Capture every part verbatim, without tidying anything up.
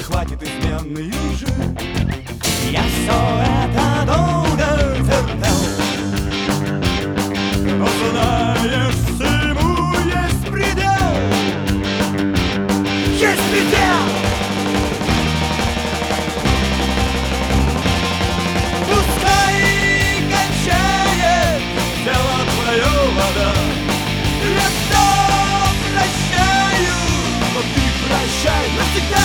хватит измены уже. Я все это долго терпел, но знаешь, всему есть предел. Есть предел! Пускай кончает дело твое, вода. Я все прощаю, но ты прощай навсегда.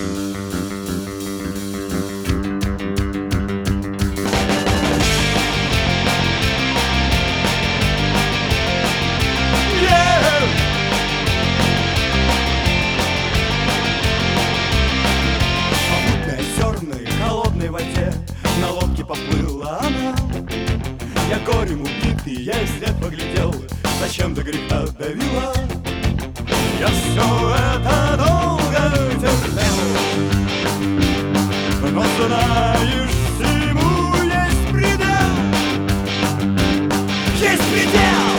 На лодке поплыла она. Я горем убитый, я и вслед поглядел, зачем до греха давила. Я все это долго терпел, но знаешь, всему есть предел. Есть предел!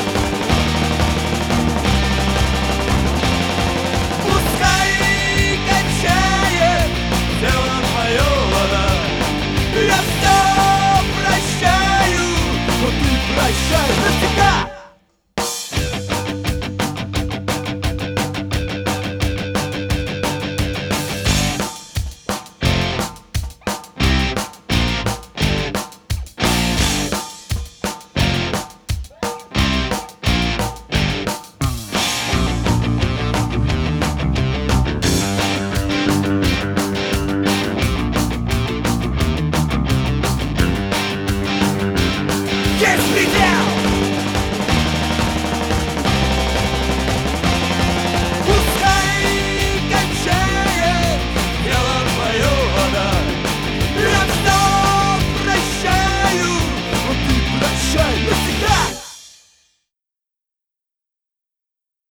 Пускай кончает дело твое, вода. Я все прощаю, но ты прощай навсегда. Есть предел!